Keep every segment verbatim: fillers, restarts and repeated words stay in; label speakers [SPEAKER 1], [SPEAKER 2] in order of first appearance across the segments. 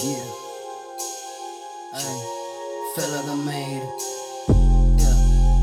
[SPEAKER 1] Yeah. I feel like I made it. Yeah.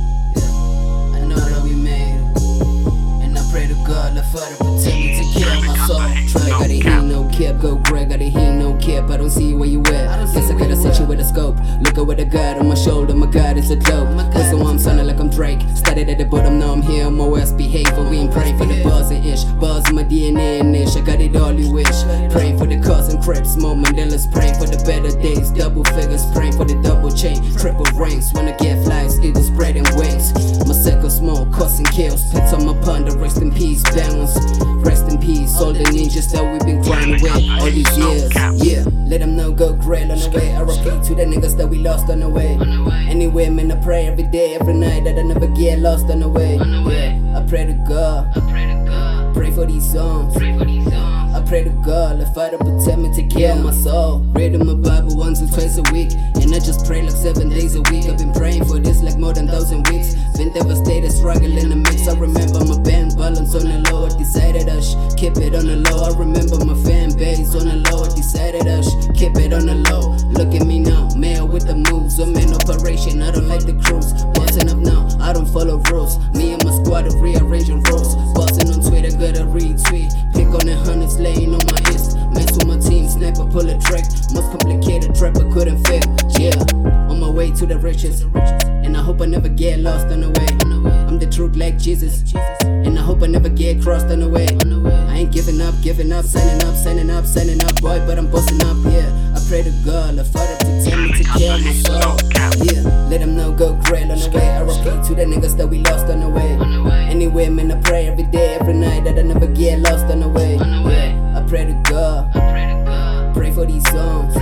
[SPEAKER 1] Yeah. I know that we made it. And I pray to God, the Father protect me to kill my soul. Try got a heat, no cap. Go Greg, got a heat, no cap. I don't see where you at. Guess I could've sent you with a scope. Look at with a God on my shoulder. My God is a dope. Listen why I'm sounding like I'm Drake. Started at the bottom, now I'm here. I'm always behaving. We ain't praying for the buzz and ish. Buzz in my D N A and ish. I got it all you wish. Praying for the cars and crepes. More Mandela's praying for the better days. Double figures, praying for the double chain. Triple rings. When I get flies, eagles spreading wings. My circle small, causing chaos. Pits on my ponder, rest in peace. Balance, rest in peace. All the ninjas that we've been grinding with all these years. Yeah, let them know go grill on the way. R I P to the niggas that we lost on the way. Anyway, man, I pray every day, every night that I never get lost on the way. Yeah, I pray to God. Pray for these songs. I pray to God, let Father protect me, take care of my soul. Reading my Bible once or twice a week, and I just pray like seven days a week. I've been praying for this like more than thousand weeks. Been devastated, struggling in the mix. I remember my band balance on the low. I decided I should keep it on the low. I remember my fan base on the low. I decided I should keep it on the low. Look at me now, mayor with the moves. I'm in operation, I don't like the cruise. Bossing up now, I don't follow rules. Me and my squad are rearranging roles. Bossing on Twitter, gotta retweet. Pick on the hundreds, laying on my east. Mess with my team, sniper, pull a trick. Most complicated trap I couldn't fit. Yeah, on my way to the riches. And I hope I never get lost on the way. I'm the truth like Jesus. And I hope I never get crossed on the way. I ain't giving up, giving up, signing up, signing up, signing up, boy, but I'm busting up, yeah. I pray to God, the Father protect me to kill my soul. Yeah, let them know go grill on the way. R I P to the niggas that we lost on the way. Anyway, man, I pray every day, every night that I never get lost on the way. Yeah, I pray to God. Pray for these songs.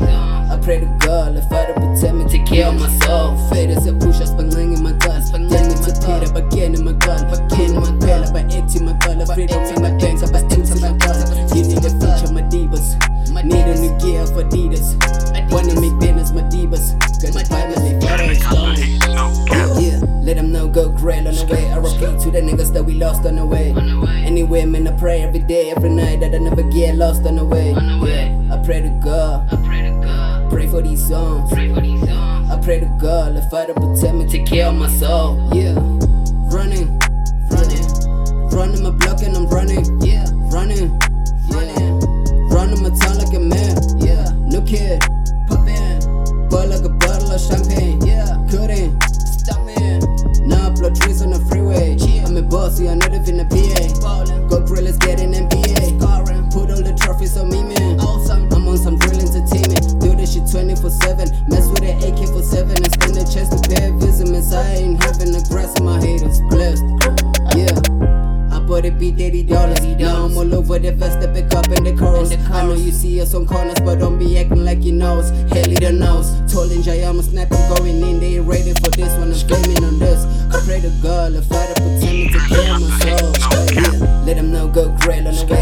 [SPEAKER 1] I pray to God, the Father protect me to kill my soul. Faders and push-ups, bangling in my guns. Bangling in my pit, but again in my gun. Again in my gun, but empty my gun. Freedom in my bank, but empty my gun. You need a feature, my divas. Need a new gear for Adidas. Wanna make business, my divas. Got family, father and stone. Yeah, let them know go grill on the way. R I P to the niggas that we lost on the way. Anyway, man, I pray every day, every night that I never get lost on the way. Yeah, I pray to God. Pray for these songs. I pray to God, let Father protect me, take care of my soul. Yeah, running, running, running my block and I'm running. Yeah, running, running, running my town like a man. Yeah, no kid, poppin', boy like a bottle of champagne. Yeah, couldn't stop me. Now I blow trees on the freeway. I'm a bossy, I'm not even a P A. Go grill, let's get an N B A. Put all the trophies on me, man. I'm on some real entertainment. Do this shit twenty-four seven. Mess with an A K forty-seven and stand a chance to bear vitamins. I ain't having the grass in my haters. Blessed, yeah. I bought it be eighty dollars. Now I'm all over the vest, the pick up and the chorus. I know you see us on corners, but don't be acting like you knows. Hell, the nose. Told Ninja I'm a snap, I'm going in. They ain't ready for this one. I'm blaming on this. I pray to God, the Father protect me to kill my soul. Yeah, let them know go grill on the way.